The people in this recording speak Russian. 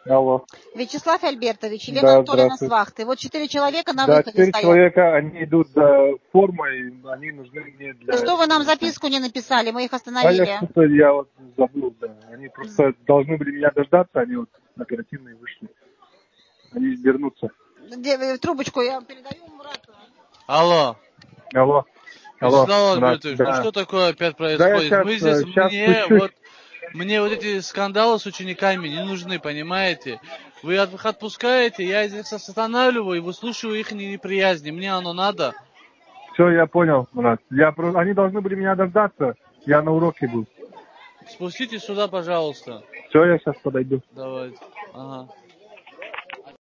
Алло. Вячеслав Альбертович, Да, Елена Анатольевна с здравствуйте. вахты. Вот 4 человека на Да, выходе 4 стоят. человека, они идут за формой, они нужны мне для... Что вы нам записку не написали? Мы их А остановили. я что-то, я вот забыл, да. Они просто должны были меня дождаться, они вот оперативно и вышли. Они вернутся. Трубочку я передаю Мурату. Алло. Алло. Алло, Вячеслав Мурат, Альбертович, ну да. что такое опять Да, я происходит? Мы здесь, сейчас спущусь. мне вот эти скандалы с учениками не нужны, понимаете? Вы их отпускаете, я здесь останавливаю и выслушиваю их неприязни. Мне оно надо. Все, я понял, Мурат. Они должны были меня дождаться, я на уроке был. Спустите сюда, пожалуйста. Все, я сейчас подойду. Давайте. Ага.